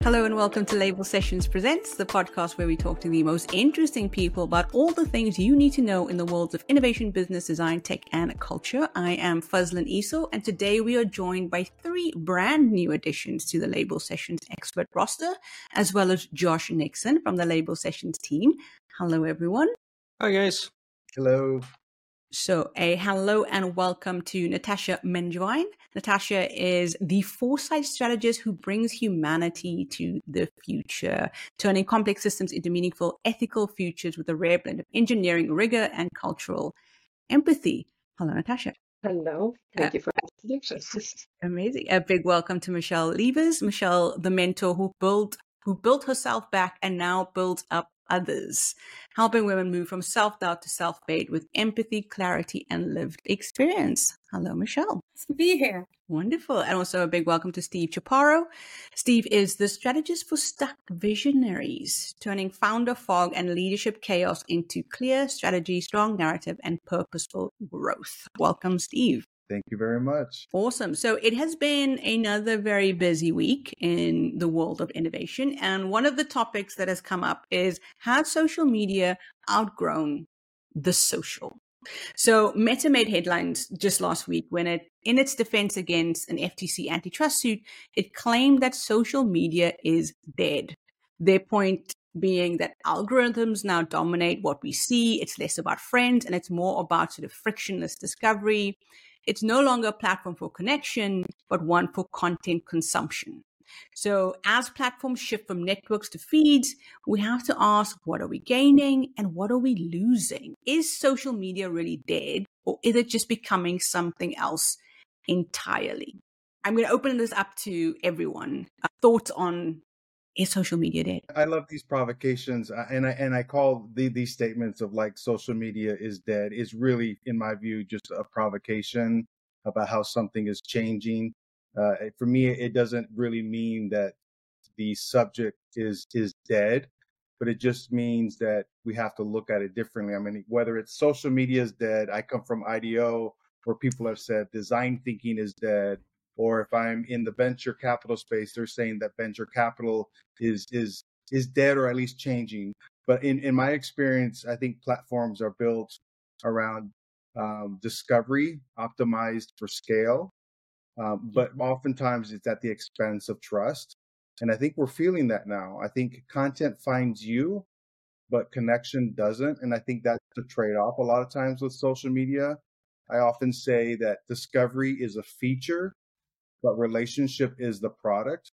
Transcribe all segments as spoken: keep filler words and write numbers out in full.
Hello and welcome to Label Sessions Presents, the podcast where we talk to the most interesting people about all the things you need to know in the worlds of innovation, business, design, tech, and culture. I am Fazlin Iso, and today we are joined by three brand new additions to the Label Sessions expert roster, as well as Josh Nixon from the Label Sessions team. Hello, everyone. Hi, guys. Hello. So a hello and welcome to Natasha Menjwine. Natasha is the foresight strategist who brings humanity to the future, turning complex systems into meaningful, ethical futures with a rare blend of engineering rigor and cultural empathy. Hello, Natasha. Hello. Thank Uh, you for the introduction. Amazing. A big welcome to Michelle Levers. Michelle, the mentor who built who built herself back and now builds up others, helping women move from self-doubt to self-made with empathy, clarity, and lived experience. Hello, Michelle. Nice to be here. Wonderful. And also a big welcome to Steve Chaparro. Steve is the strategist for Stuck Visionaries, turning founder fog and leadership chaos into clear strategy, strong narrative, and purposeful growth. Welcome, Steve. Thank you very much. Awesome. So it has been another very busy week in the world of innovation. And one of the topics that has come up is, has social media outgrown the social? So Meta made headlines just last week when it, in its defense against an F T C antitrust suit, it claimed that social media is dead. Their point being that algorithms now dominate what we see. It's less about friends and it's more about sort of frictionless discovery. It's no longer a platform for connection, but one for content consumption. So as platforms shift from networks to feeds, we have to ask, what are we gaining and what are we losing? Is social media really dead, or is it just becoming something else entirely? I'm going to open this up to everyone. Uh, thoughts on, is social media dead? I love these provocations, uh, and I and I call the, these statements of like social media is dead is really, in my view, just a provocation about how something is changing. Uh, for me, it doesn't really mean that the subject is is dead, but it just means that we have to look at it differently. I mean, whether it's social media is dead, I come from I D O, where people have said design thinking is dead. Or if I'm in the venture capital space, they're saying that venture capital is is is dead or at least changing. But in, in my experience, I think platforms are built around um, discovery, optimized for scale. Um, but oftentimes it's at the expense of trust. And I think we're feeling that now. I think content finds you, but connection doesn't. And I think that's the trade-off a lot of times with social media. I often say that discovery is a feature, but relationship is the product.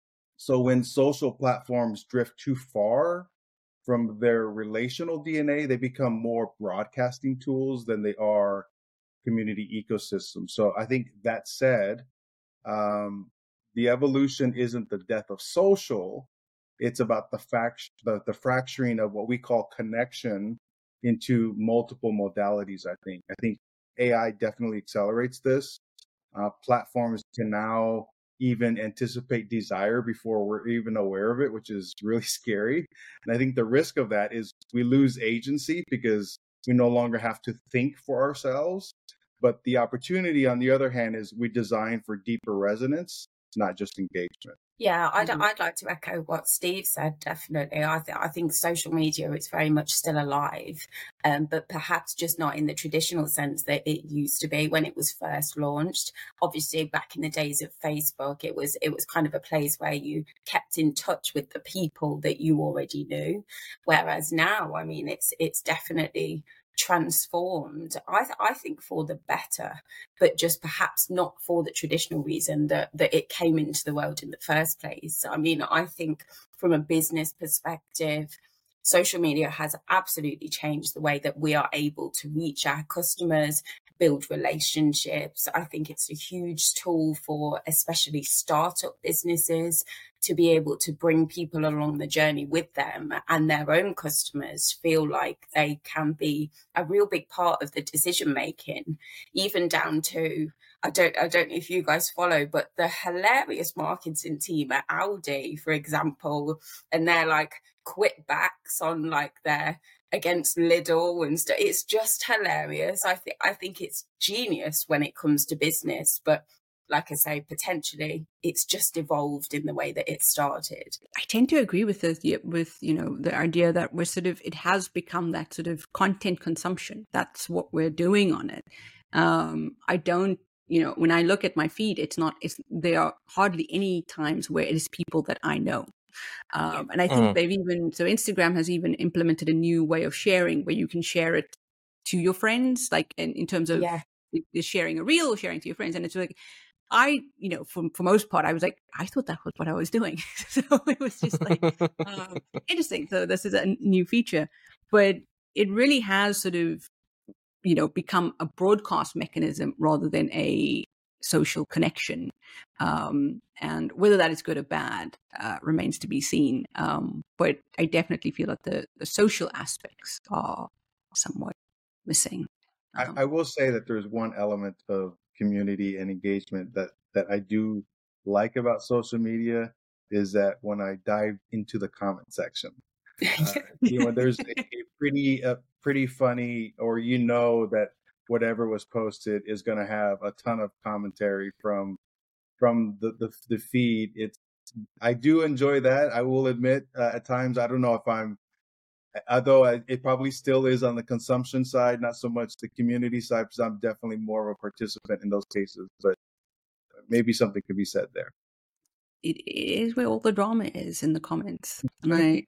So when social platforms drift too far from their relational D N A, they become more broadcasting tools than they are community ecosystems. So I think that said, um, the evolution isn't the death of social. It's about the, fact, the, the fracturing of what we call connection into multiple modalities, I think. I think A I definitely accelerates this. Uh, platforms can now even anticipate desire before we're even aware of it, which is really scary. And I think the risk of that is we lose agency because we no longer have to think for ourselves. But the opportunity, on the other hand, is we design for deeper resonance, not just engagement. Yeah, I'd, Mhm. I'd like to echo what Steve said, definitely. I, th- I think social media is very much still alive, um, but perhaps just not in the traditional sense that it used to be when it was first launched. Obviously, back in the days of Facebook, it was it was kind of a place where you kept in touch with the people that you already knew. Whereas now, I mean, it's it's definitely transformed, I, th- I think, for the better, but just perhaps not for the traditional reason that, that it came into the world in the first place. I mean, I think from a business perspective, social media has absolutely changed the way that we are able to reach our customers, build relationships. I think it's a huge tool for especially startup businesses to be able to bring people along the journey with them, and their own customers feel like they can be a real big part of the decision making, even down to, I don't I don't know if you guys follow, but the hilarious marketing team at Audi, for example, and they're like quit backs on like their against Lidl and stuff. It's just hilarious. I think I think it's genius when it comes to business, but like I say, potentially it's just evolved in the way that it started. I tend to agree with this, yeah, with, you know, the idea that we're sort of, it has become that sort of content consumption. That's what we're doing on it. Um, I don't, you know, when I look at my feed, it's not, it's, there are hardly any times where it is people that I know. Um, Yeah. and I think Mm. they've even, so Instagram has even implemented a new way of sharing where you can share it to your friends, like in, in terms of Yeah. sharing a reel or sharing to your friends. And it's like, I, you know, for, for most part, I was like, I thought that was what I was doing. So it was just like um, interesting. So this is a new feature, but it really has sort of, you know, become a broadcast mechanism rather than a social connection. Um, and whether that is good or bad uh, remains to be seen. Um, but I definitely feel that the, the social aspects are somewhat missing. Um, I, I will say that there's one element of community and engagement that that I do like about social media is that when I dive into the comment section, uh, you know, there's a, a pretty a pretty funny, or you know that whatever was posted is going to have a ton of commentary from from the the, the feed. It's I do enjoy that. I will admit, uh, at times I don't know if I'm, although I, it probably still is on the consumption side, not so much the community side, because I'm definitely more of a participant in those cases. But maybe something could be said there. it is where all the drama is in the comments. And I,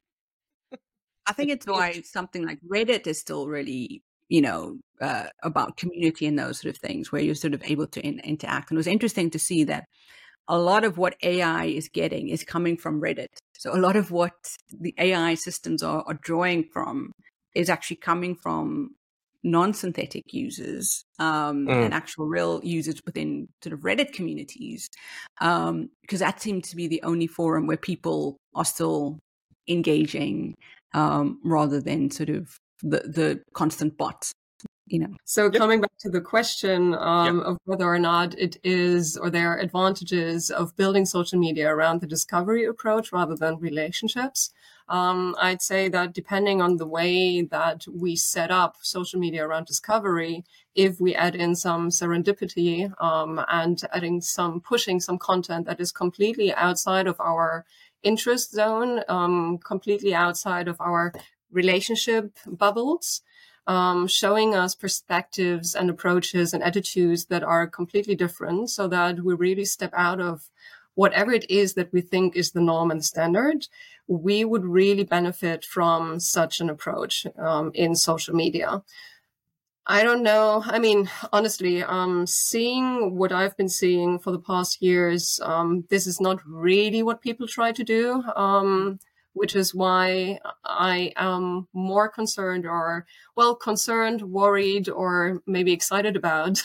I think it's why something like Reddit is still really, you know, uh, about community and those sort of things, where you're sort of able to in, interact. And it was interesting to see that a lot of what A I is getting is coming from Reddit. So a lot of what the A I systems are, are drawing from is actually coming from non-synthetic users um, Mm. and actual real users within sort of Reddit communities, um, because that seems to be the only forum where people are still engaging um, rather than sort of the, the constant bots. You know. So coming back to the question um, of whether or not it is, or there are advantages of building social media around the discovery approach rather than relationships, um, I'd say that depending on the way that we set up social media around discovery, if we add in some serendipity um, and adding some, pushing some content that is completely outside of our interest zone, um, completely outside of our relationship bubbles, Um, showing us perspectives and approaches and attitudes that are completely different, so that we really step out of whatever it is that we think is the norm and standard. We would really benefit from such an approach um, in social media. I don't know. I mean, honestly, um, seeing what I've been seeing for the past years, um, this is not really what people try to do. Um, which is why I am more concerned or, well, concerned, worried, or maybe excited about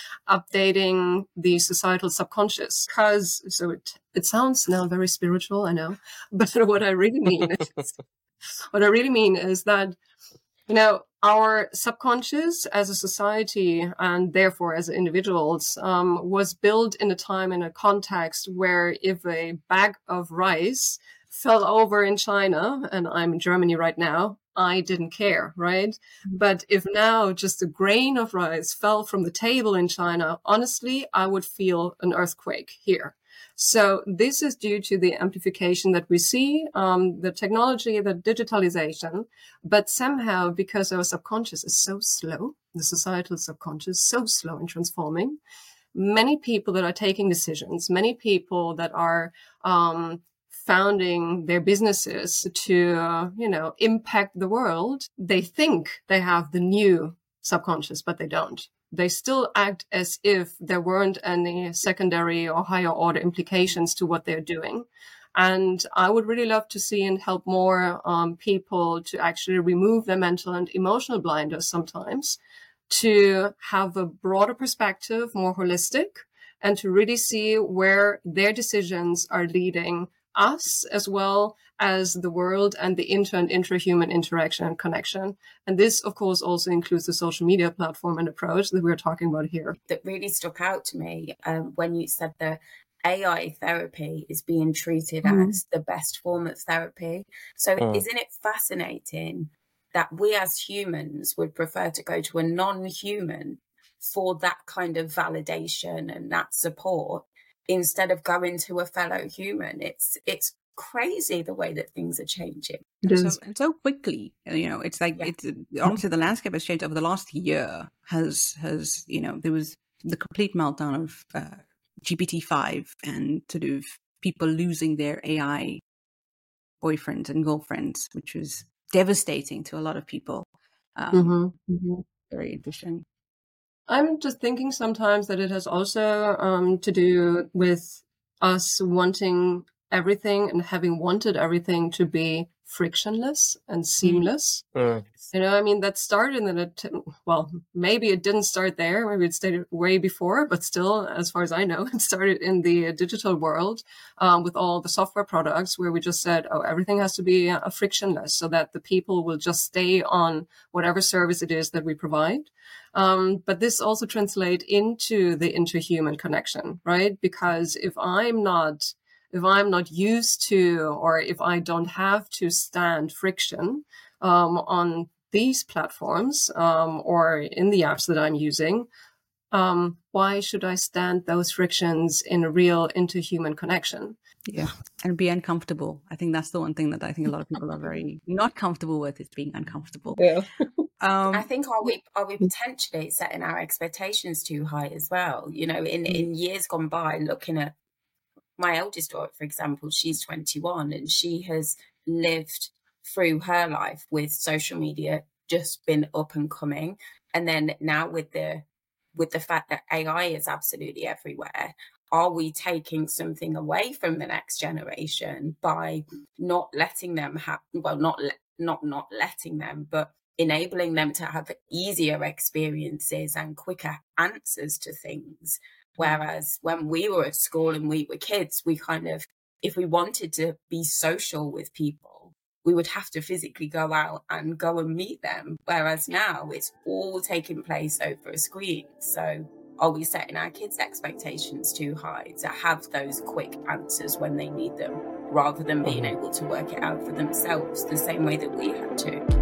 updating the societal subconscious. Because, so it, it sounds now very spiritual, I know, but what I really mean is, what I really mean is that, you know, our subconscious as a society and therefore as individuals um, was built in a time, in a context where if a bag of rice fell over in China, and I'm in Germany right now, I didn't care, right? But if now just a grain of rice fell from the table in China, honestly, I would feel an earthquake here. So this is due to the amplification that we see, um, the technology, the digitalization, but somehow because our subconscious is so slow, the societal subconscious so slow in transforming, many people that are taking decisions, many people that are um, founding their businesses to, uh, you know, impact the world, they think they have the new subconscious, but they don't. They still act as if there weren't any secondary or higher order implications to what they're doing. And I would really love to see and help more um, people to actually remove their mental and emotional blinders sometimes, to have a broader perspective, more holistic, and to really see where their decisions are leading us as well as the world and the inter and intra-human interaction and connection. And this, of course, also includes the social media platform and approach that we're talking about here. That really stuck out to me um, when you said the A I therapy is being treated mm. as the best form of therapy. So mm. isn't it fascinating that we as humans would prefer to go to a non-human for that kind of validation and that support instead of going to a fellow human. It's it's crazy the way that things are changing. And so, and so quickly, you know, it's like, yeah. it's honestly, the landscape has changed over the last year. Has, has, you know, there was the complete meltdown of uh, G P T five and sort of people losing their A I boyfriends and girlfriends, which was devastating to a lot of people. Um, mm-hmm. Mm-hmm. Very interesting. I'm just thinking sometimes that it has also um, to do with us wanting everything and having wanted everything to be frictionless and seamless. Mm. You know, I mean, that started in it. Well, maybe it didn't start there. Maybe it started way before, but still, as far as I know, it started in the digital world um, with all the software products where we just said, oh, everything has to be uh, frictionless so that the people will just stay on whatever service it is that we provide. Um, but this also translates into the interhuman connection, right? Because if I'm not If I'm not used to, or if I don't have to stand friction um, on these platforms um, or in the apps that I'm using, um, why should I stand those frictions in a real interhuman connection? Yeah, and be uncomfortable. I think that's the one thing that I think a lot of people are very not comfortable with, is being uncomfortable. Yeah. Um, I think are we are we potentially setting our expectations too high as well? You know, in, in years gone by, looking at my eldest daughter, for example, she's twenty-one and she has lived through her life with social media just been up and coming. And then now with the with the fact that A I is absolutely everywhere, are we taking something away from the next generation by not letting them have, well, not not not letting them, but enabling them to have easier experiences and quicker answers to things? Whereas when we were at school and we were kids, we kind of, if we wanted to be social with people, we would have to physically go out and go and meet them. Whereas now it's all taking place over a screen. So are we setting our kids' expectations too high to have those quick answers when they need them, rather than being able to work it out for themselves the same way that we had to?